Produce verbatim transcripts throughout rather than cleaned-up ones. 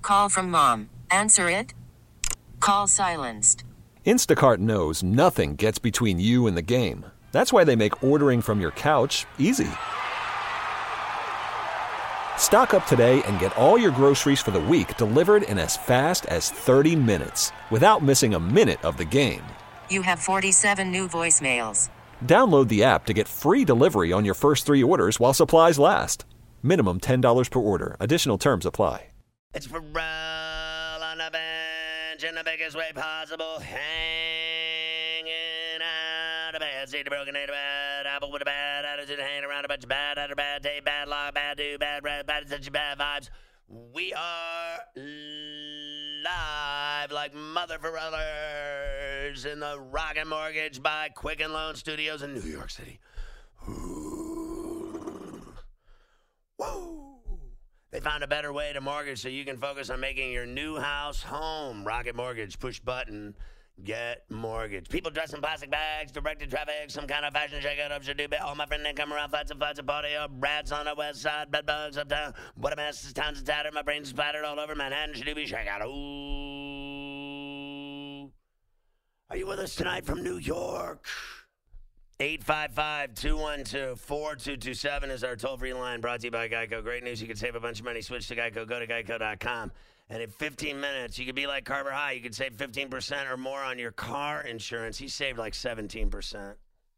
Call from mom. Answer it. Call silenced. Instacart knows nothing gets between you and the game. That's why they make ordering from your couch easy. Stock up today and get all your groceries for the week delivered in as fast as thirty minutes without missing a minute of the game. You have forty-seven new voicemails. Download the app to get free delivery on your first three orders while supplies last. Minimum ten dollars per order. Additional terms apply. It's Pharrell on the bench in the biggest way possible, hanging out of bed, see the broken head, bad apple with a bad attitude, hanging around a bunch of bad out of bad day, bad luck, bad do, bad breath, bad attention, bad vibes. We are live like mother Pharrellers in the Rocket Mortgage by Quicken Loan Studios in New York City. Ooh. Woo! They found a better way to mortgage so you can focus on making your new house home. Rocket Mortgage. Push button. Get mortgage. People dressed in plastic bags, directed traffic, some kind of fashion shakeout up should do. All my friends, they come around, flats and flats and party up. Rats on the west side, bed bugs uptown. What a mess. This town's tattered. My brain's splattered all over Manhattan. Should be shakeout. Ooh. Are you with us tonight from New York? eight five five, two one two, four two two seven is our toll-free line, brought to you by Geico. Great news, you can save a bunch of money. Switch to Geico. Go to geico dot com. And in fifteen minutes, you could be like Carver High. You could save fifteen percent or more on your car insurance. He saved like seventeen percent.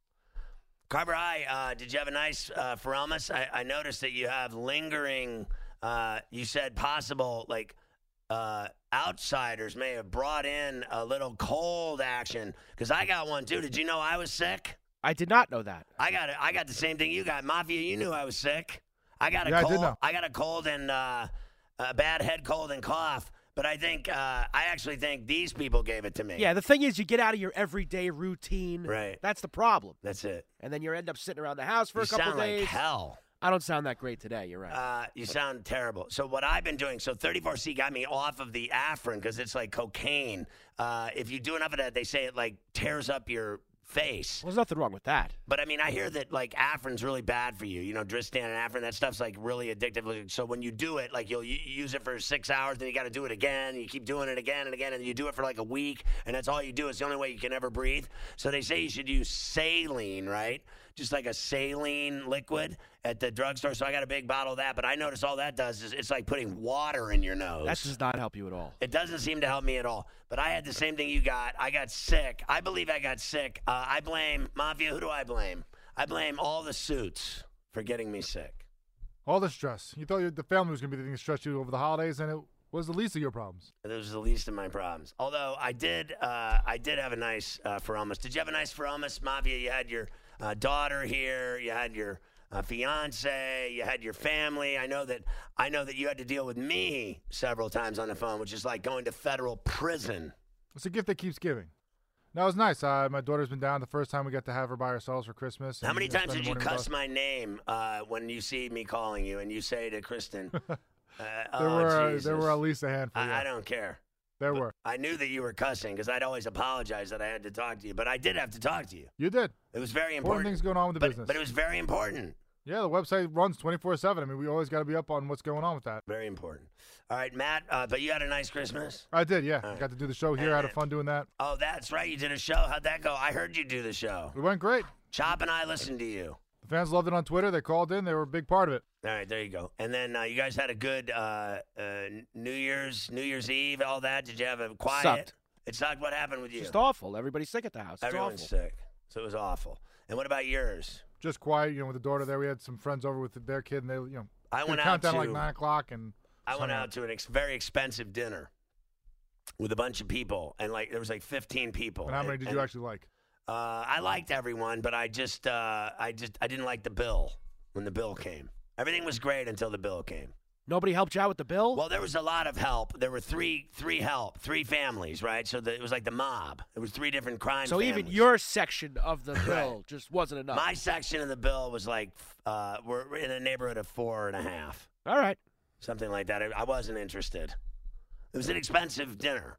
Carver High, uh, did you have a nice uh, Pharrellmas? I, I noticed that you have lingering, uh, you said possible, like, uh, outsiders may have brought in a little cold action. Because I got one, too. Did you know I was sick? I did not know that. I got it. I got the same thing you got. Mafia, you knew I was sick. I got a yeah, cold. I, did know. I got a cold and uh, a bad head cold and cough. But I think uh, I actually think these people gave it to me. Yeah, the thing is, you get out of your everyday routine. Right. That's the problem. That's it. And then you end up sitting around the house for you a couple sound days. like hell. I don't sound that great today. You're right. Uh, you sound terrible. So what I've been doing, so thirty-four C got me off of the Afrin because it's like cocaine. Uh, if you do enough of that, they say it like tears up your face. Well, there's nothing wrong with that. But I mean, I hear that like Afrin's really bad for you. You know, Dristan and Afrin, that stuff's like really addictive. So when you do it, like you'll use it for six hours, then you got to do it again. You keep doing it again and again, and you do it for like a week, and that's all you do. It's the only way you can ever breathe. So they say you should use saline, right? Just like a saline liquid at the drugstore. So I got a big bottle of that. But I notice all that does is it's like putting water in your nose. That does not help you at all. It doesn't seem to help me at all. But I had the same thing you got. I got sick. I believe I got sick. Uh, I blame, Mafia, who do I blame? I blame all the suits for getting me sick. All the stress. You thought you, the family was going to be the thing that stressed you over the holidays, and it was the least of your problems. It was the least of my problems. Although I did uh, I did have a nice uh, Pharrellmas. Did you have a nice Pharrellmas, Mafia? You had your uh, daughter here. You had your uh, fiance. You had your family. I know that I know that you had to deal with me several times on the phone, which is like going to federal prison. It's a gift that keeps giving. No, it was nice. Uh, my daughter's been down. The first time we got to have her by ourselves for Christmas. How many and, uh, times spend did the you morning with cuss us. my name uh, when you see me calling you and you say to Kristen, uh, There oh, were uh, Jesus. there were at least a handful. I, yeah. I don't care. There But were. I knew that you were cussing because I'd always apologize that I had to talk to you, but I did have to talk to you. You did. It was very Important important. things going on with the but, business. but it was very important. Yeah, the website runs twenty-four seven. I mean, we always got to be up on what's going on with that. Very important. All right, Matt, uh, but you had a nice Christmas? I did, yeah. All right. Got to do the show here. I had fun doing that. Oh, that's right. You did a show. How'd that go? I heard you do the show. It went great. Chop and I listened to you. The fans loved it on Twitter. They called in. They were a big part of it. All right, there you go. And then uh, you guys had a good uh, uh, New Year's, New Year's Eve, all that. Did you have a quiet? Sucked. It sucked. What happened with you? It's just awful. Everybody's sick at the house. It's Everyone's awful. sick, so it was awful. And what about yours? Just quiet, you know, with the daughter there. We had some friends over with their kid, and they, you know, I did went a out countdown to like nine o'clock, and I went sunny out to an ex- very expensive dinner with a bunch of people, and like there was like fifteen people. And how many and, did and, you actually like? Uh, I liked everyone, but I just, uh, I just, I didn't like the bill when the bill came. Everything was great until the bill came. Nobody helped you out with the bill? Well, there was a lot of help. There were three, three help, three families, right? So the, it was like the mob. It was three different crime. so families. even your section of the bill just wasn't enough. My section of the bill was like, uh, we're in a neighborhood of four and a half, All right. something like that. I, I wasn't interested. It was an expensive dinner.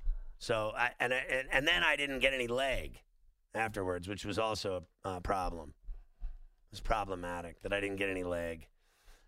So I and, and and then I didn't get any leg afterwards, which was also a uh, problem. It was problematic that I didn't get any leg.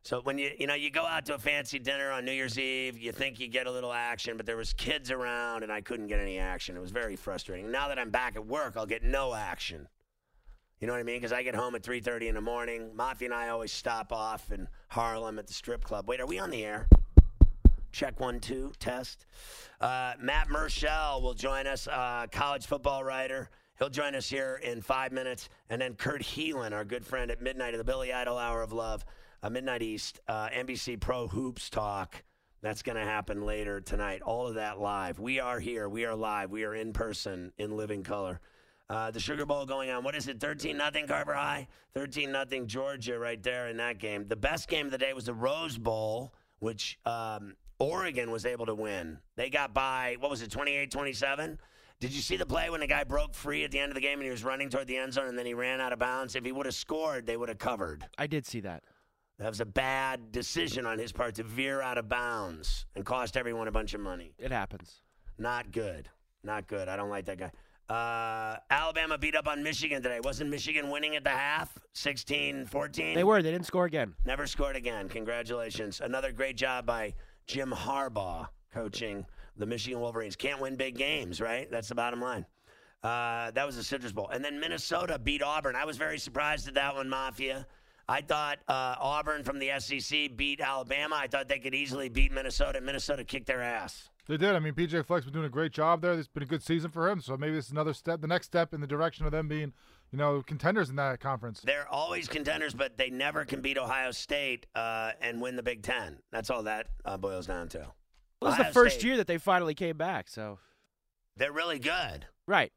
So when you you know you go out to a fancy dinner on New Year's Eve, you think you get a little action, but there was kids around and I couldn't get any action. It was very frustrating. Now that I'm back at work, I'll get no action. You know what I mean? Because I get home at three thirty in the morning. Mafia and I always stop off in Harlem at the strip club. Wait, are we on the air? Check one, two, test. Uh, Matt Murschel will join us, uh, college football writer. He'll join us here in five minutes. And then Kurt Heelan, our good friend at midnight of the Billy Idol Hour of Love. Uh, Midnight East, uh, N B C Pro Hoops Talk. That's going to happen later tonight. All of that live. We are here. We are live. We are in person in living color. Uh, the Sugar Bowl going on. What is it, thirteen nothing Carver High? thirteen nothing Georgia right there in that game. The best game of the day was the Rose Bowl, which um, Oregon was able to win. They got by, what was it, twenty-eight twenty-seven? Did you see the play when the guy broke free at the end of the game and he was running toward the end zone and then he ran out of bounds? If he would have scored, they would have covered. I did see that. That was a bad decision on his part to veer out of bounds and cost everyone a bunch of money. It happens. Not good. Not good. I don't like that guy. Uh, Alabama beat up on Michigan today. Wasn't Michigan winning at the half? sixteen fourteen? They were. They didn't score again. Never scored again. Congratulations. Another great job by Jim Harbaugh coaching the Michigan Wolverines. Can't win big games, right? That's the bottom line. Uh, that was the Citrus Bowl. And then Minnesota beat Auburn. I was very surprised at that one, Mafia. I thought uh, Auburn from the S E C beat Alabama. I thought they could easily beat Minnesota. Minnesota kicked their ass. They did. I mean, P J Fleck's been doing a great job there. It's been a good season for him. So maybe it's another step, the next step in the direction of them being, you know, contenders in that conference. They're always contenders, but they never can beat Ohio State uh, and win the Big Ten. That's all that uh, boils down to. Well, it was Ohio the first State, year that they finally came back, so. They're really good. Right.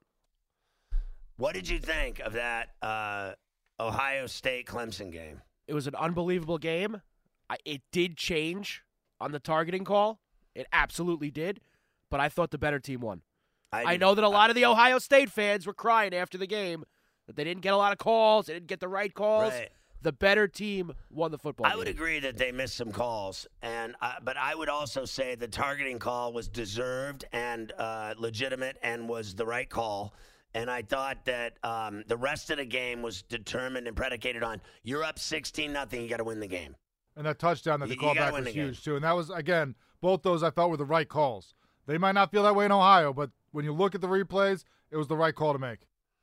What did you think of that uh, Ohio State-Clemson game? It was an unbelievable game. I, it did change on the targeting call. It absolutely did. But I thought the better team won. I, I know that a lot of the Ohio State fans were crying after the game that they didn't get a lot of calls. They didn't get the right calls. Right. The better team won the football I game. would agree that they missed some calls, and uh, but I would also say the targeting call was deserved and uh, legitimate and was the right call. And I thought that um, the rest of the game was determined and predicated on you're up sixteen nothing, you got to win the game. And that touchdown that they You- called you gotta back win was the game. huge, too. And that was, again, both those I thought were the right calls. They might not feel that way in Ohio, but when you look at the replays, it was the right call to make.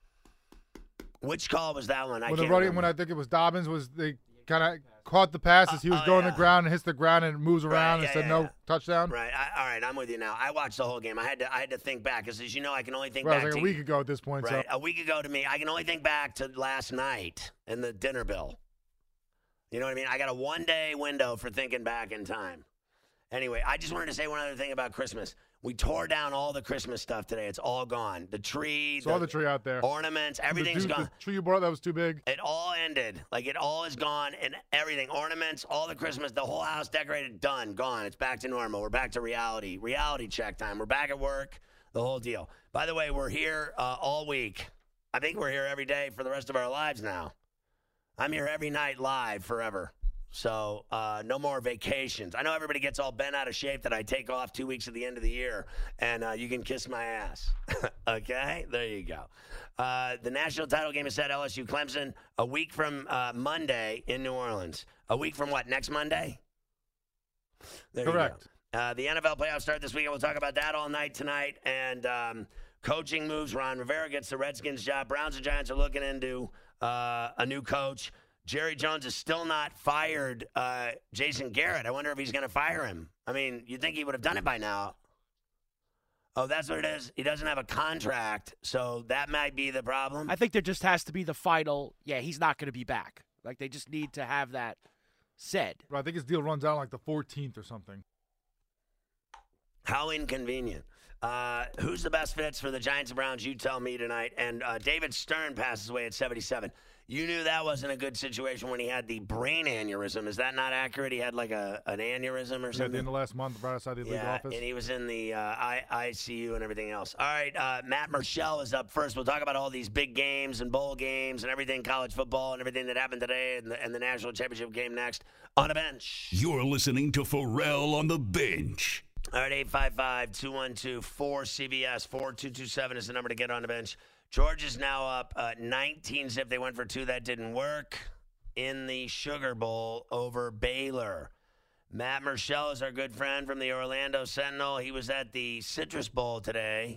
Which call was that one? I When, the can't running, remember. when I think it was Dobbins, was they kind of caught the pass as he was oh, going yeah. to the ground and hits the ground and moves around yeah, and said yeah, no yeah. touchdown. Right. I, all right. I'm with you now. I watched the whole game. I had to. I had to think back because, as you know, I can only think Right, back it was like to a week ago at this point. Right. So A week ago to me, I can only think back to last night and the dinner bill. You know what I mean? I got a one-day window for thinking back in time. Anyway, I just wanted to say one other thing about Christmas. We tore down all the Christmas stuff today. It's all gone. The tree, saw the tree out there. ornaments, everything's the, dude, gone. The tree you brought that was too big. It all ended. Like, it all is gone, and everything. Ornaments, all the Christmas, the whole house decorated, done, gone. It's back to normal. We're back to reality. Reality check time. We're back at work, the whole deal. By the way, we're here uh, all week. I think we're here every day for the rest of our lives now. I'm here every night live forever. So uh, no more vacations. I know everybody gets all bent out of shape that I take off two weeks at the end of the year, and uh, you can kiss my ass. Okay? There you go. Uh, the national title game is set, L S U Clemson, a week from uh, Monday in New Orleans. A week from what, next Monday? There Correct. You go. Uh, the N F L playoffs start this weekend. We'll talk about that all night tonight. And um, coaching moves. Ron Rivera gets the Redskins job. Browns and Giants are looking into uh, a new coach. Jerry Jones has still not fired uh, Jason Garrett. I wonder if he's going to fire him. I mean, you'd think he would have done it by now. Oh, that's what it is? He doesn't have a contract, so that might be the problem. I think there just has to be the final, yeah, he's not going to be back. Like, they just need to have that said. Right, I think his deal runs out like the fourteenth or something. How inconvenient. Uh, who's the best fits for the Giants and Browns? You tell me tonight. And uh, David Stern passes away at seventy-seven. You knew that wasn't a good situation when he had the brain aneurysm. Is that not accurate? He had like a an aneurysm or Yeah, at something? the end of last month, right outside the league Yeah, office. and he was in the uh, I, ICU and everything else. All right, uh, Matt Murschel is up first. We'll talk about all these big games and bowl games and everything, college football and everything that happened today and the, and the national championship game next on the bench. You're listening to Pharrell on the Bench. All right, eight five five, two one two, four C B S, four two two seven is the number to get on the bench. Georgia's now up uh, nineteen zip. They went for two. That didn't work. in the Sugar Bowl over Baylor. Matt Murschel is our good friend from the Orlando Sentinel. He was at the Citrus Bowl today,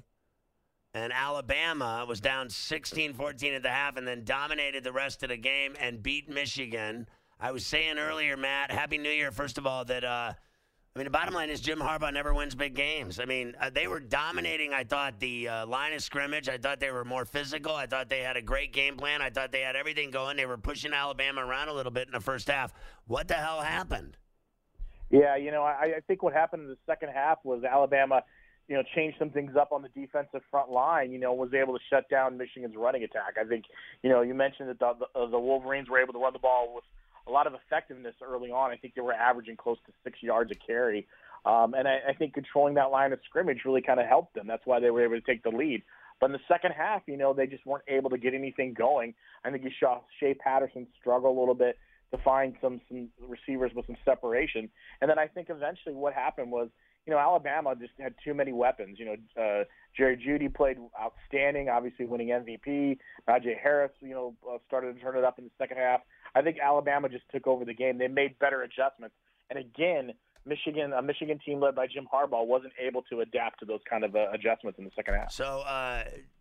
and Alabama was down sixteen fourteen at the half and then dominated the rest of the game and beat Michigan. I was saying earlier, Matt, Happy New Year, first of all, that, uh, I mean, the bottom line is Jim Harbaugh never wins big games. I mean, uh, they were dominating, I thought, the uh, line of scrimmage. I thought they were more physical. I thought they had a great game plan. I thought they had everything going. They were pushing Alabama around a little bit in the first half. What the hell happened? Yeah, you know, I, I think what happened in the second half was Alabama, you know, changed some things up on the defensive front line, you know, was able to shut down Michigan's running attack. I think, you know, you mentioned that the, the, the Wolverines were able to run the ball with a lot of effectiveness early on. I think they were averaging close to six yards a carry. Um, and I, I think controlling that line of scrimmage really kind of helped them. That's why they were able to take the lead. But in the second half, you know, they just weren't able to get anything going. I think you saw Shea Patterson struggle a little bit to find some, some receivers with some separation. And then I think eventually what happened was, you know, Alabama just had too many weapons. You know, uh, Jerry Jeudy played outstanding, obviously winning M V P. Najee Harris, you know, uh, started to turn it up in the second half. I think Alabama just took over the game. They made better adjustments. And again, Michigan, a Michigan team led by Jim Harbaugh, wasn't able to adapt to those kind of uh, adjustments in the second half. So uh,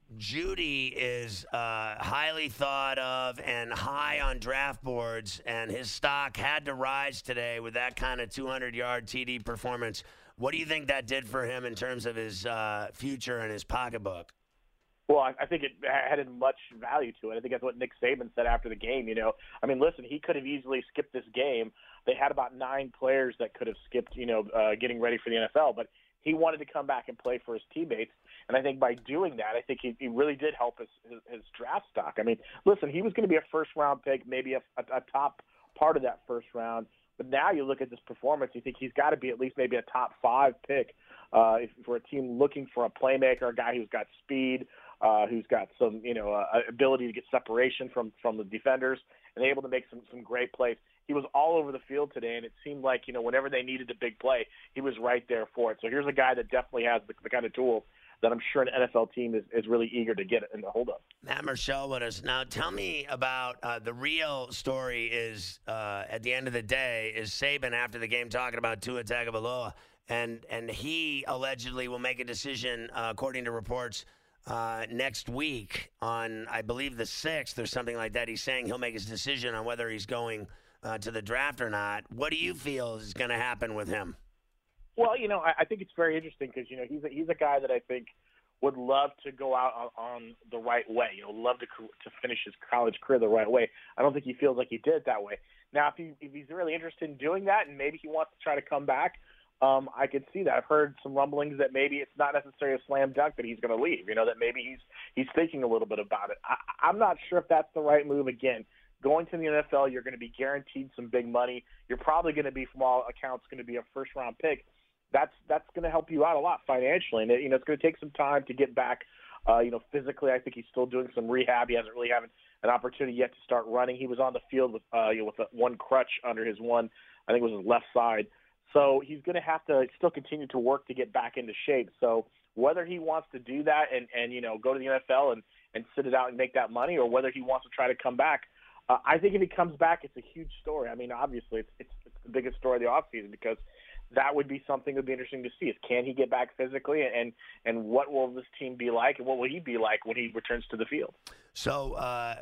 Jeudy is uh, highly thought of and high on draft boards, and his stock had to rise today with that kind of two hundred yard T D performance. What do you think that did for him in terms of his uh, future and his pocketbook? Well, I, I think it added much value to it. I think that's what Nick Saban said after the game. You know, I mean, listen, he could have easily skipped this game. They had about nine players that could have skipped, you know, uh, getting ready for the N F L, but he wanted to come back and play for his teammates. And I think by doing that, I think he, he really did help his, his, his draft stock. I mean, listen, he was going to be a first-round pick, maybe a, a, a top part of that first round. But now you look at this performance, you think he's got to be at least maybe a top five pick uh, if, for a team looking for a playmaker, a guy who's got speed, uh, who's got some, you know, uh, ability to get separation from, from the defenders and able to make some, some great plays. He was all over the field today, and it seemed like, you know, whenever they needed a big play, he was right there for it. So here's a guy that definitely has the, the kind of tools that I'm sure an N F L team is, is really eager to get in the hold of. Matt Murschel with us. Now, tell me about uh, the real story is, uh, at the end of the day, is Saban after the game talking about Tua Tagovailoa, and, and he allegedly will make a decision, uh, according to reports, uh, next week on, I believe, the sixth or something like that. He's saying he'll make his decision on whether he's going uh, to the draft or not. What do you feel is going to happen with him? Well, you know, I, I think it's very interesting because, you know, he's a, he's a guy that I think would love to go out on, on the right way, you know, love to to finish his college career the right way. I don't think he feels like he did it that way. Now, if, he, if he's really interested in doing that and maybe he wants to try to come back, um, I could see that. I've heard some rumblings that maybe it's not necessarily a slam dunk that he's going to leave, you know, that maybe he's he's thinking a little bit about it. I, I'm not sure if that's the right move. Again, going to the N F L, you're going to be guaranteed some big money. You're probably going to be, from all accounts, going to be a first-round pick. That's that's going to help you out a lot financially, and it, you know it's going to take some time to get back. Uh, you know, physically, I think he's still doing some rehab. He hasn't really had an opportunity yet to start running. He was on the field with uh, you know with a, one crutch under his one, I think it was his left side. So he's going to have to still continue to work to get back into shape. So whether he wants to do that and, and you know go to the N F L and, and sit it out and make that money, or whether he wants to try to come back, uh, I think if he comes back, it's a huge story. I mean, obviously, it's it's, it's the biggest story of the offseason because that would be something that would be interesting to see. Is can he get back physically, and and what will this team be like, and what will he be like when he returns to the field? So uh,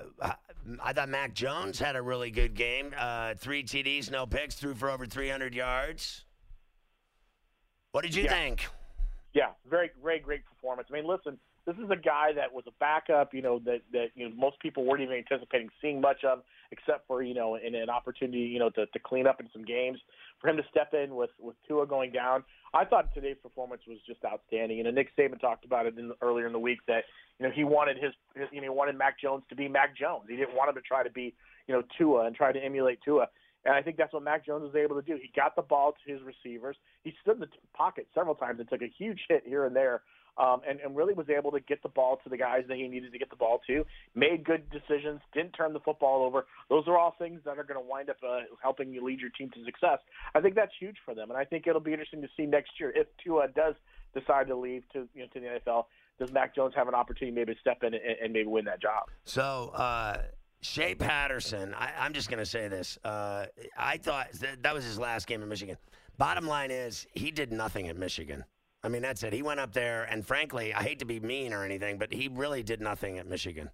I thought Mac Jones had a really good game. Uh, three T Ds, no picks, threw for over three hundred yards. What did you yeah. think? Yeah, very, very great performance. I mean, listen, this is a guy that was a backup, you know, that, that you know most people weren't even anticipating seeing much of, except for, you know, in an opportunity, you know, to, to clean up in some games. For him to step in with, with Tua going down, I thought today's performance was just outstanding. You know, Nick Saban talked about it in, earlier in the week that, you know, he wanted his, his, you know, he wanted Mac Jones to be Mac Jones. He didn't want him to try to be, you know, Tua and try to emulate Tua. And I think that's what Mac Jones was able to do. He got the ball to his receivers. He stood in the pocket several times and took a huge hit here and there. Um, and, and really was able to get the ball to the guys that he needed to get the ball to, made good decisions, didn't turn the football over. Those are all things that are going to wind up uh, helping you lead your team to success. I think that's huge for them, and I think it'll be interesting to see next year if Tua does decide to leave to you know to the N F L. Does Mac Jones have an opportunity maybe to step in and, and maybe win that job? So uh, Shea Patterson, I, I'm just going to say this. Uh, I thought that, that was his last game in Michigan. Bottom line is he did nothing at Michigan. I mean, that's it. He went up there, and frankly, I hate to be mean or anything, but he really did nothing at Michigan.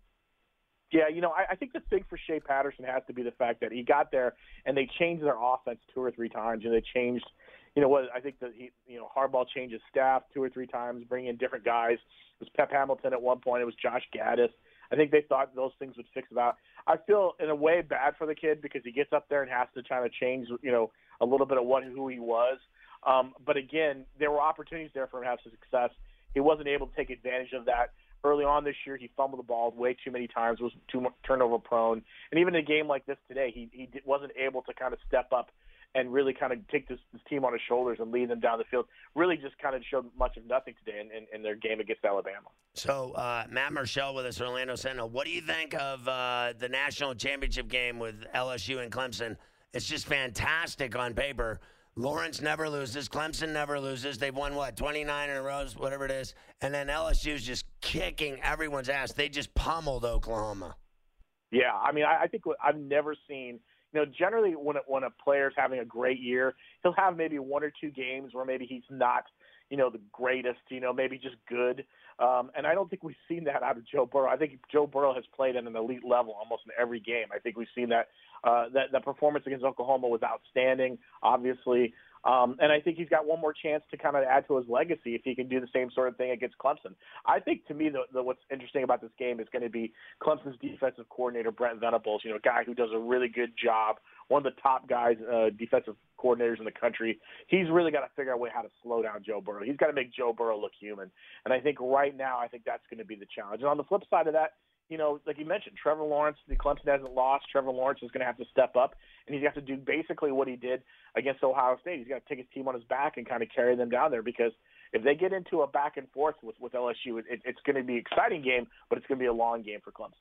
Yeah, you know, I, I think the thing for Shea Patterson has to be the fact that he got there and they changed their offense two or three times. You know, they changed, you know, what I think that he, you know, Harbaugh changed his staff two or three times, bringing in different guys. It was Pep Hamilton at one point. It was Josh Gaddis. I think they thought those things would fix it out. I feel in a way bad for the kid because he gets up there and has to try to change, you know, a little bit of what who he was. Um, but again, there were opportunities there for him to have some success. He wasn't able to take advantage of that. Early on this year, he fumbled the ball way too many times, was too turnover prone. And even in a game like this today, he, he wasn't able to kind of step up and really kind of take this, this team on his shoulders and lead them down the field. Really just kind of showed much of nothing today in, in, in their game against Alabama. So, uh, Matt Marshall with us, Orlando Sentinel. What do you think of uh, the national championship game with L S U and Clemson? It's just fantastic on paper. Lawrence never loses. Clemson never loses. They've won, what, twenty-nine in a row, whatever it is. And then L S U's just kicking everyone's ass. They just pummeled Oklahoma. Yeah, I mean, I, I think what I've never seen – you know, generally when a, when a player's having a great year, he'll have maybe one or two games where maybe he's not, you know, the greatest, you know, maybe just good. Um, and I don't think we've seen that out of Joe Burrow. I think Joe Burrow has played at an elite level almost in every game. I think we've seen that uh, that the performance against Oklahoma was outstanding, obviously. Um, and I think he's got one more chance to kind of add to his legacy if he can do the same sort of thing against Clemson. I think, to me, the, the, what's interesting about this game is going to be Clemson's defensive coordinator, Brent Venables, you know, a guy who does a really good job, one of the top guys, uh, defensive coordinators in the country. He's really got to figure out a way how to slow down Joe Burrow. He's got to make Joe Burrow look human. And I think right now, I think that's going to be the challenge. And on the flip side of that, you know, like you mentioned, Trevor Lawrence, the Clemson hasn't lost. Trevor Lawrence is going to have to step up, and he's got to do basically what he did against Ohio State. He's got to take his team on his back and kind of carry them down there because if they get into a back and forth with, with L S U, it, it's going to be an exciting game, but it's going to be a long game for Clemson.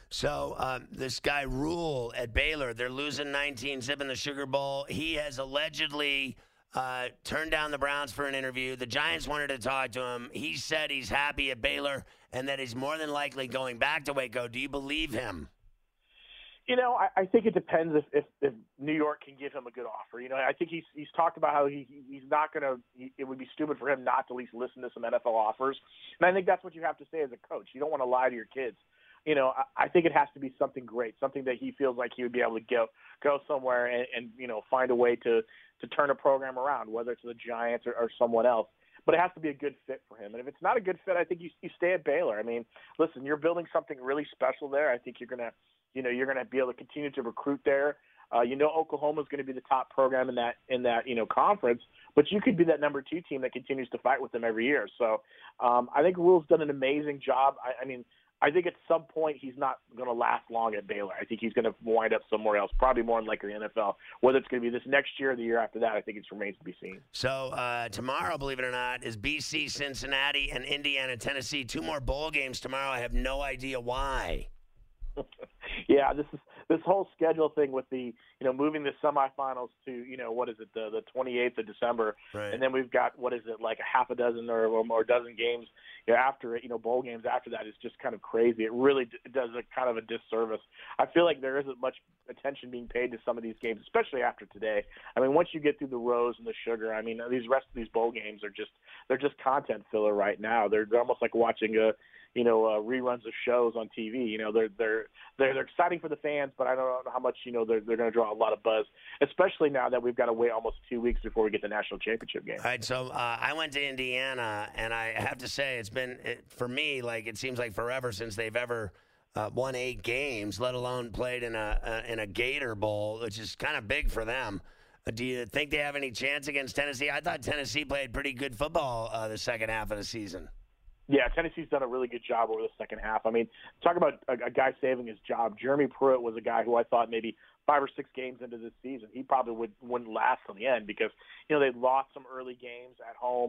So um, this guy Rule at Baylor, they're losing nineteen zip in the Sugar Bowl. He has allegedly uh, turned down the Browns for an interview. The Giants wanted to talk to him. He said he's happy at Baylor and that he's more than likely going back to Waco. Do you believe him? You know, I, I think it depends if, if, if New York can give him a good offer. You know, I think he's he's talked about how he he's not going to he, – it would be stupid for him not to at least listen to some N F L offers. And I think that's what you have to say as a coach. You don't want to lie to your kids. You know, I, I think it has to be something great, something that he feels like he would be able to go go somewhere and, and you know, find a way to, to turn a program around, whether it's the Giants or, or someone else. But it has to be a good fit for him. And if it's not a good fit, I think you, you stay at Baylor. I mean, listen, you're building something really special there. I think you're going to, you know, you're going to be able to continue to recruit there. Uh, you know, Oklahoma is going to be the top program in that, in that, you know, conference, but you could be that number two team that continues to fight with them every year. So um, I think Rule's done an amazing job. I, I mean, I think at some point he's not going to last long at Baylor. I think he's going to wind up somewhere else, probably more than likely the N F L. Whether it's going to be this next year or the year after that, I think it remains to be seen. So uh, tomorrow, believe it or not, is B C, Cincinnati, and Indiana, Tennessee. Two more bowl games tomorrow. I have no idea why. Yeah, this is this whole schedule thing with the, you know, moving the semifinals to, you know, what is it, the the twenty-eighth of December, right. And then we've got, what is it, like a half a dozen or, or more dozen games, you know, after it, you know, bowl games after that is just kind of crazy. It really d- does a kind of a disservice. I feel like there isn't much attention being paid to some of these games, especially after today. I mean, once you get through the Rose and the Sugar, I mean, these rest of these bowl games are just, they're just content filler right now. They're, they're almost like watching a, you know, uh, reruns of shows on T V. You know, they're they're they're they're exciting for the fans, but I don't know how much, you know, they're they're going to draw a lot of buzz, especially now that we've got to wait almost two weeks before we get the national championship game. All right, so uh, I went to Indiana, and I have to say it's been it, for me like it seems like forever since they've ever uh, won eight games, let alone played in a uh, in a Gator Bowl, which is kind of big for them. Uh, do you think they have any chance against Tennessee? I thought Tennessee played pretty good football uh, the second half of the season. Yeah, Tennessee's done a really good job over the second half. I mean, talk about a, a guy saving his job. Jeremy Pruitt was a guy who I thought maybe five or six games into this season, he probably would, wouldn't last till the end because, you know, they lost some early games at home.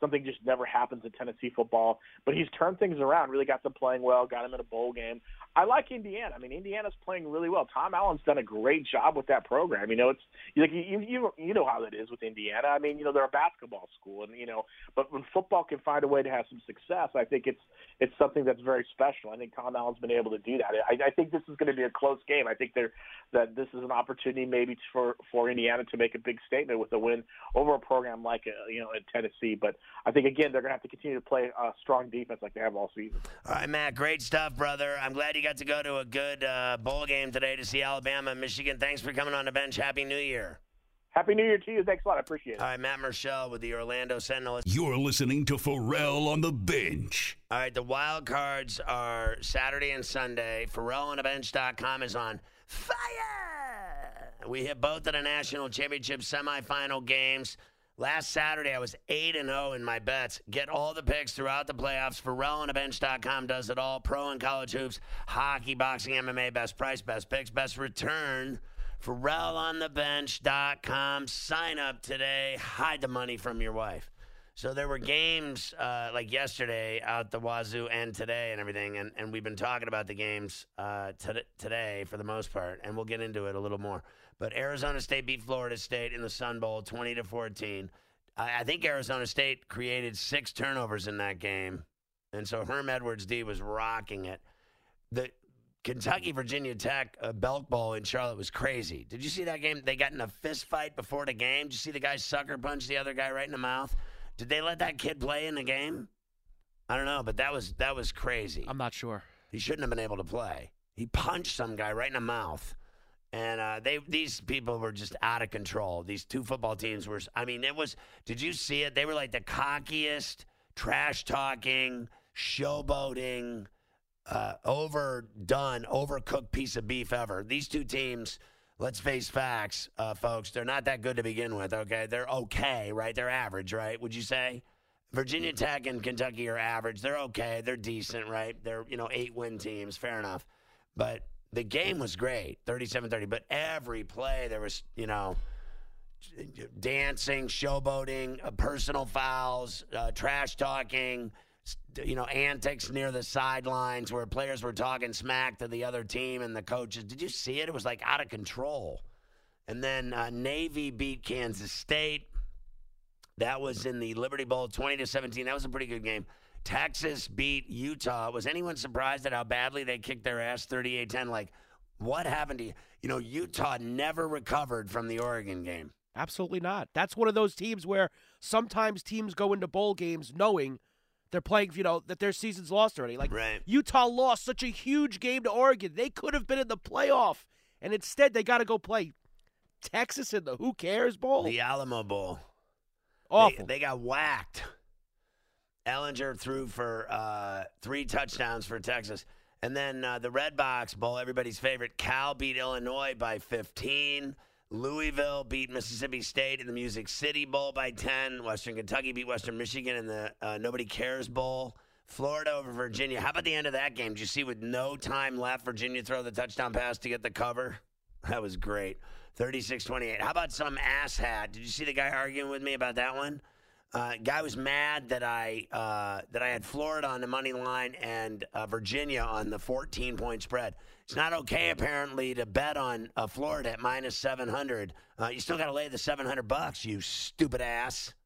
something just never happens in Tennessee football. But he's turned things around, really got them playing well, got them in a bowl game. I like Indiana. I mean, Indiana's playing really well. Tom Allen's done a great job with that program. You know, it's like you you you know how that is with Indiana. I mean, you know, they're a basketball school, and you know, but when football can find a way to have some success, I think it's it's something that's very special. I think Tom Allen's been able to do that. I, I think this is going to be a close game. I think they're that this is an opportunity maybe for for Indiana to make a big statement with a win over a program like uh, you know in Tennessee. But I think again they're going to have to continue to play a strong defense like they have all season. All right, Matt, great stuff, brother. I'm glad you got to go to a good uh, bowl game today to see Alabama and Michigan. Thanks for coming on the bench. Happy New Year. Happy New Year to you. Thanks a lot. I appreciate it. All right, Matt Marshall with the Orlando Sentinel. You're listening to Pharrell on the Bench. All right, the wild cards are Saturday and Sunday. Pharrell on the bench dot com is on fire. We hit both of the national championship semifinal games. Last Saturday, I was eight and oh in my bets. Get all the picks throughout the playoffs. Pharrell on the bench dot com does it all. Pro and college hoops, hockey, boxing, M M A, best price, best picks, best return. Pharrell on the bench dot com. Sign up today. Hide the money from your wife. So there were games uh, like yesterday out the wazoo and today and everything, and, and we've been talking about the games uh, t- today for the most part, and we'll get into it a little more. But Arizona State beat Florida State in the Sun Bowl twenty to fourteen. I, I think Arizona State created six turnovers in that game, and so Herm Edwards-D was rocking it. The Kentucky-Virginia Tech uh, Belk Bowl in Charlotte was crazy. Did you see that game? They got in a fist fight before the game. Did you see the guy sucker punch the other guy right in the mouth? Did they let that kid play in the game? I don't know, but that was that was crazy. I'm not sure. He shouldn't have been able to play. He punched some guy right in the mouth. And uh, they these people were just out of control. These two football teams were, I mean, it was, did you see it? They were like the cockiest, trash-talking, showboating, uh, overdone, overcooked piece of beef ever. These two teams, let's face facts, uh, folks, they're not that good to begin with, okay? They're okay, right? They're average, right? Would you say? Virginia Tech and Kentucky are average. They're okay. They're decent, right? They're, you know, eight-win teams. Fair enough. But the game was great, thirty-seven thirty, but every play there was, you know, dancing, showboating, uh, personal fouls, uh, trash talking, you know, antics near the sidelines where players were talking smack to the other team and the coaches. Did you see it? It was like out of control. And then uh, Navy beat Kansas State. That was in the Liberty Bowl, twenty to seventeen. That was a pretty good game. Texas beat Utah. Was anyone surprised at how badly they kicked their ass, thirty-eight ten? Like, what happened to you? You know, Utah never recovered from the Oregon game. Absolutely not. That's one of those teams where sometimes teams go into bowl games knowing they're playing, you know, that their season's lost already. Like, right. Utah lost such a huge game to Oregon. They could have been in the playoff, and instead they got to go play Texas in the Who Cares Bowl? The Alamo Bowl. Awful. They, they got whacked. Ellinger threw for uh, three touchdowns for Texas. And then uh, the Red Box Bowl, everybody's favorite, Cal beat Illinois by fifteen. Louisville beat Mississippi State in the Music City Bowl by ten. Western Kentucky beat Western Michigan in the uh, Nobody Cares Bowl. Florida over Virginia. How about the end of that game? Did you see with no time left, Virginia throw the touchdown pass to get the cover? That was great. thirty-six twenty-eight. How about some asshat? Did you see the guy arguing with me about that one? Uh, guy was mad that I uh, that I had Florida on the money line and uh, Virginia on the fourteen-point spread. It's not okay, apparently, to bet on uh, Florida at minus seven hundred. Uh, you still got to lay the seven hundred bucks, you stupid ass.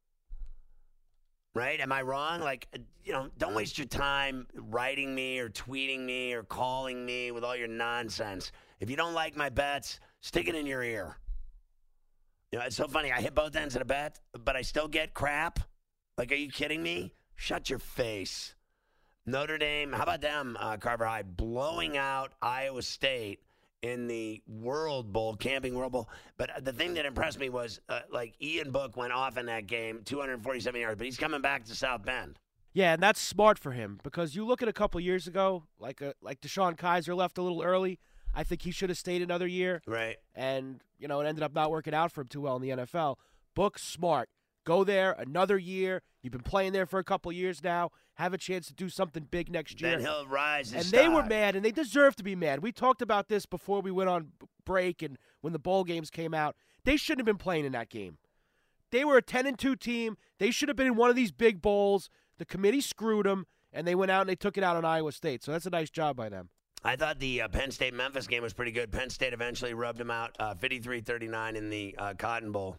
Right? Am I wrong? Like, you know, don't waste your time writing me or tweeting me or calling me with all your nonsense. If you don't like my bets, stick it in your ear. You know, it's so funny. I hit both ends of the bet, but I still get crap. Like, are you kidding me? Shut your face. Notre Dame, how about them, uh, Carver High, blowing out Iowa State in the World Bowl, Camping World Bowl. But the thing that impressed me was, uh, like, Ian Book went off in that game, two hundred forty-seven yards, but he's coming back to South Bend. Yeah, and that's smart for him because you look at a couple years ago, like a, like Deshaun Kaiser left a little early. I think he should have stayed another year. Right. And, you know, it ended up not working out for him too well in the N F L. Book smart. Go there another year. You've been playing there for a couple years now. Have a chance to do something big next year. Then he'll rise his And stock. they were mad, and they deserve to be mad. We talked about this before we went on break and when the bowl games came out. They shouldn't have been playing in that game. they were a ten and two team. They should have been in one of these big bowls. The committee screwed them, and they went out and they took it out on Iowa State. So that's a nice job by them. I thought the uh, Penn State-Memphis game was pretty good. Penn State eventually rubbed them out uh, fifty-three thirty-nine in the uh, Cotton Bowl.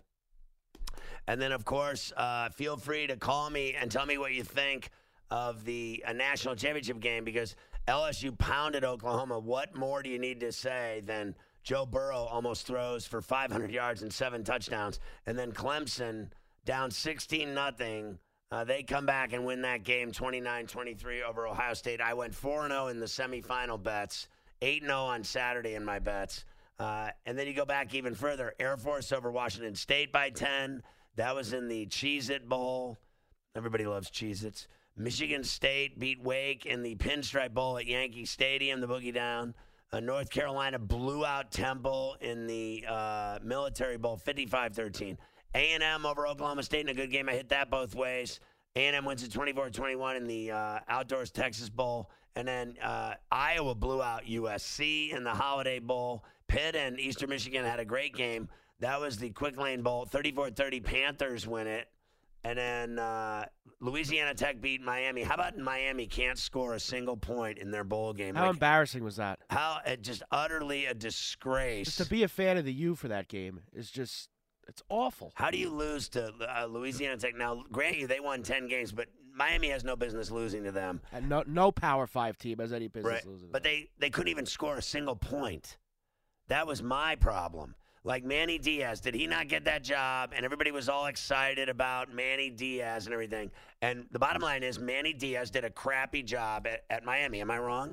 And then, of course, uh, feel free to call me and tell me what you think of the uh, national championship game, because L S U pounded Oklahoma. What more do you need to say than Joe Burrow almost throws for five hundred yards and seven touchdowns, and then Clemson down sixteen nothing. Uh, they come back and win that game twenty-nine twenty-three over Ohio State. I went four and oh in the semifinal bets, eight and oh on Saturday in my bets. Uh, and then you go back even further. Air Force over Washington State by ten. That was in the Cheez-It Bowl. Everybody loves Cheez-Its. Michigan State beat Wake in the Pinstripe Bowl at Yankee Stadium, the boogie down. Uh, North Carolina blew out Temple in the uh, Military Bowl, fifty-five thirteen. A and M over Oklahoma State in a good game. I hit that both ways. A and M wins it twenty-four twenty-one in the uh, Outdoors Texas Bowl. And then uh, Iowa blew out U S C in the Holiday Bowl. Pitt and Eastern Michigan had a great game. That was the Quick Lane Bowl. thirty-four thirty Panthers win it. And then uh, Louisiana Tech beat Miami. How about Miami can't score a single point in their bowl game? How like, embarrassing was that? How it just utterly a disgrace. Just to be a fan of the U for that game is just, it's awful. How do you lose to uh, Louisiana Tech? Now, grant you, they won ten games, but Miami has no business losing to them. And no, no Power Five team has any business right. losing to But them. they, they couldn't even score a single point. That was my problem. Like Manny Diaz, did he not get that job? And everybody was all excited about Manny Diaz and everything. And the bottom line is Manny Diaz did a crappy job at, at Miami. Am I wrong?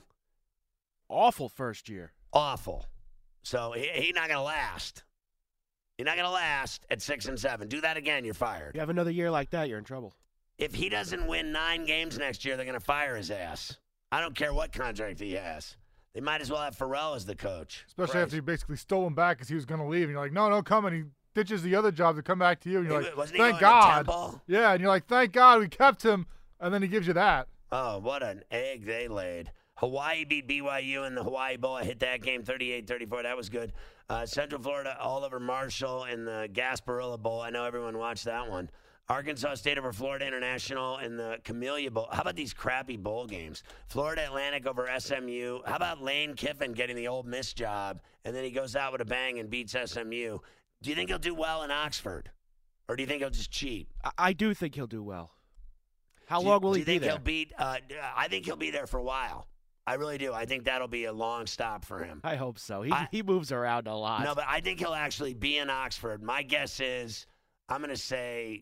Awful first year. Awful. So he's he not going to last. You're not going to last at six and seven. Do that again, you're fired. You have another year like that, you're in trouble. If he doesn't win nine games next year, they're going to fire his ass. I don't care what contract he has. They might as well have Pharrell as the coach. Especially Christ. after you basically stole him back because he was going to leave. And you're like, no, no, come. And he ditches the other job to come back to you. And you're He- like, wasn't he thank going to God. Temple? Yeah, and you're like, thank God we kept him. And then he gives you that. Oh, what an egg they laid. Hawaii beat B Y U in the Hawaii Bowl. I hit that game thirty-eight thirty-four. That was good. Uh, Central Florida all over Marshall in the Gasparilla Bowl. I know everyone watched that one. Arkansas State over Florida International in the Camellia Bowl. How about these crappy bowl games? Florida Atlantic over S M U. How about Lane Kiffin getting the Ole Miss job, and then he goes out with a bang and beats S M U? Do you think he'll do well in Oxford? Or do you think he'll just cheat? I, I do think he'll do well. How do long you, will do he you be think there? He'll beat, uh, I think he'll be there for a while. I really do. I think that'll be a long stop for him. I hope so. He I- he moves around a lot. No, but I think he'll actually be in Oxford. My guess is I'm going to say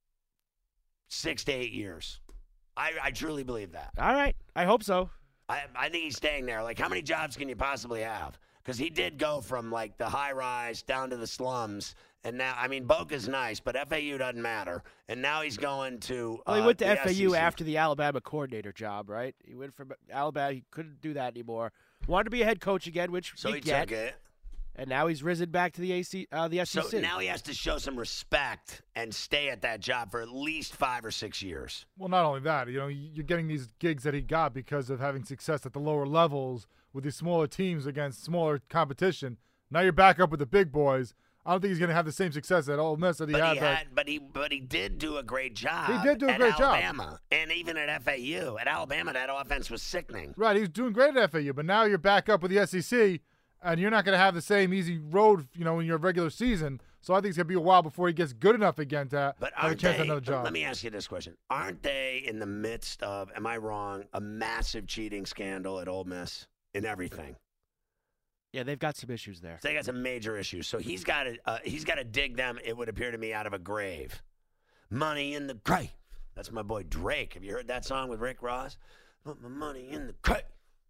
six to eight years. I, I truly believe that. All right. I hope so. I, I think he's staying there. Like, how many jobs can you possibly have? Because he did go from, like, the high-rise down to the slums. And now, I mean, Boca's nice, but F A U doesn't matter. And now he's going to Well, he uh, went to the F A U S E C. after the Alabama coordinator job, right? He went from Alabama. He couldn't do that anymore. Wanted to be a head coach again, which So you he get. took it. And now he's risen back to the A C, uh, the S E C. So now he has to show some respect and stay at that job for at least five or six years. Well, not only that, you know, you're getting these gigs that he got because of having success at the lower levels with these smaller teams against smaller competition. Now you're back up with the big boys. I don't think he's going to have the same success at Ole Miss that he But had. he, back- had but he but he did do a great job. He did do a at great job. Alabama, and even at F A U. At Alabama, that offense was sickening. Right, he was doing great at F A U, but now you're back up with the S E C, and you're not going to have the same easy road, you know, in your regular season. So I think it's going to be a while before he gets good enough again to But have a aren't chance they? at another job. Let me ask you this question: aren't they in the midst of? Am I wrong? A massive cheating scandal at Ole Miss in everything. yeah, they've got some issues there. They got some major issues. So he's got to uh, he's got to dig them. It would appear to me out of a grave. Money in the grave. That's my boy Drake. Have you heard that song with Rick Ross? Put my money in the grave.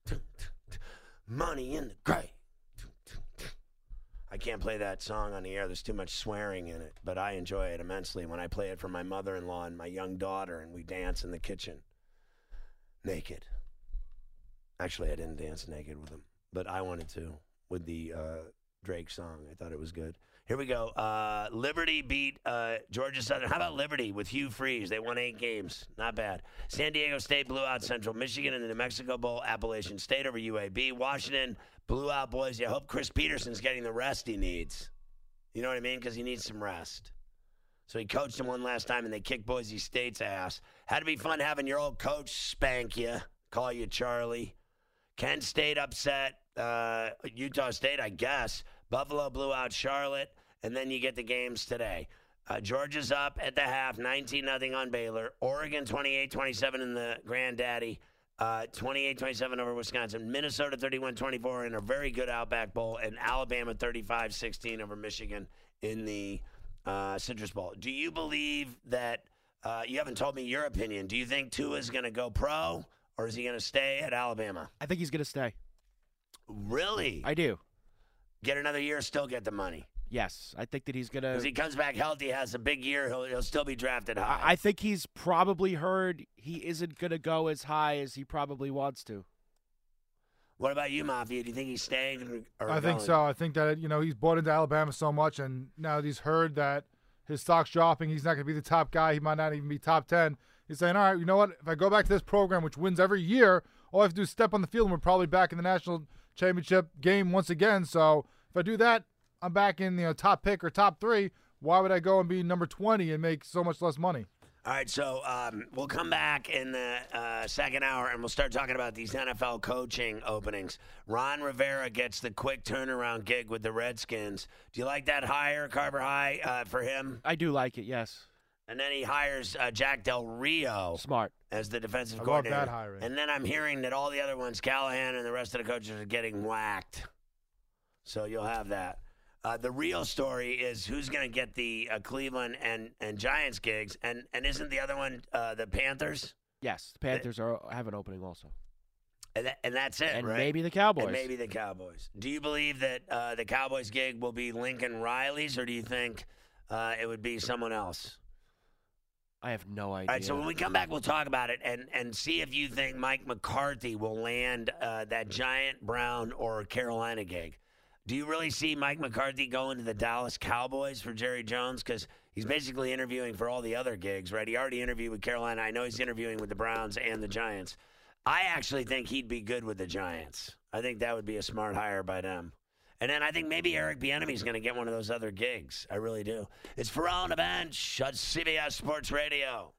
Money in the grave. I can't play that song on the air. There's too much swearing in it, but I enjoy it immensely when I play it for my mother-in-law and my young daughter, and we dance in the kitchen naked. Actually, I didn't dance naked with them, but I wanted to with the uh, Drake song. I thought it was good. Here we go. Uh, Liberty beat uh, Georgia Southern. How about Liberty with Hugh Freeze? They won eight games. Not bad. San Diego State blew out Central Michigan in the New Mexico Bowl. Appalachian State over U A B. Washington blew out Boise. I hope Chris Peterson's getting the rest he needs. You know what I mean? Because he needs some rest. So he coached him one last time, and they kicked Boise State's ass. Had to be fun having your old coach spank you, call you Charlie. Kent State upset uh, Utah State, I guess. Buffalo blew out Charlotte, and then you get the games today. Uh, Georgia's up at the half, nineteen nothing on Baylor. Oregon twenty-eight twenty-seven in the Granddaddy, uh, twenty-eight twenty-seven over Wisconsin. Minnesota thirty-one twenty-four in a very good Outback Bowl, and Alabama thirty-five sixteen over Michigan in the uh, Citrus Bowl. Do you believe that uh, – you haven't told me your opinion. Do you think Tua's going to go pro, or is he going to stay at Alabama? I think he's going to stay. Really? I do. Get another year, still get the money. Yes, I think that he's going to. Because he comes back healthy, has a big year, he'll, he'll still be drafted high. I, I think he's probably heard he isn't going to go as high as he probably wants to. What about you, Mafia? Do you think he's staying? Or, or I think going? so. I think that, you know, he's bought into Alabama so much, and now that he's heard that his stock's dropping, he's not going to be the top guy. He might not even be top ten. He's saying, all right, you know what? If I go back to this program, which wins every year, all I have to do is step on the field, and we're probably back in the national championship game once again. So if I do that, I'm back in the you know, top pick or top three. Why would I go and be number twenty and make so much less money? All right, so um, we'll come back in the uh, second hour, and we'll start talking about these N F L coaching openings. Ron Rivera gets the quick turnaround gig with the Redskins. Do you like that hire, Carver High, uh, for him? I do like it, yes. And then he hires uh, Jack Del Rio Smart as the defensive I coordinator. love that hiring. And then I'm hearing that all the other ones, Callahan and the rest of the coaches, are getting whacked. So you'll have that. Uh, the real story is who's going to get the uh, Cleveland and, and Giants gigs, and, and isn't the other one uh, the Panthers? Yes, the Panthers are have an opening also. And, that, and that's it, and right? maybe the Cowboys. And maybe the Cowboys. Do you believe that uh, the Cowboys gig will be Lincoln Riley's, or do you think uh, it would be someone else? I have no idea. All right, so when we come back, we'll talk about it and, and see if you think Mike McCarthy will land uh, that Giant, Brown, or Carolina gig. Do you really see Mike McCarthy going to the Dallas Cowboys for Jerry Jones? Because he's basically interviewing for all the other gigs, right? He already interviewed with Carolina. I know he's interviewing with the Browns and the Giants. I actually think he'd be good with the Giants. I think that would be a smart hire by them. And then I think maybe Eric Bieniemy is going to get one of those other gigs. I really do. It's Pharrell on the Bench on C B S Sports Radio.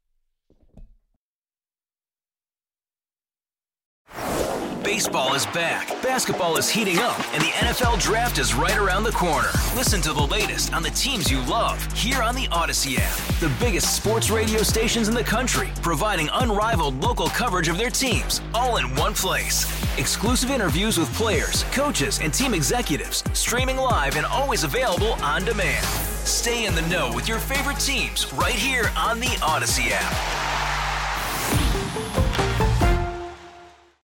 Baseball is back, basketball is heating up, and the N F L Draft is right around the corner. Listen to the latest on the teams you love here on the Odyssey app. The biggest sports radio stations in the country, providing unrivaled local coverage of their teams, all in one place. Exclusive interviews with players, coaches, and team executives, streaming live and always available on demand. Stay in the know with your favorite teams right here on the Odyssey app.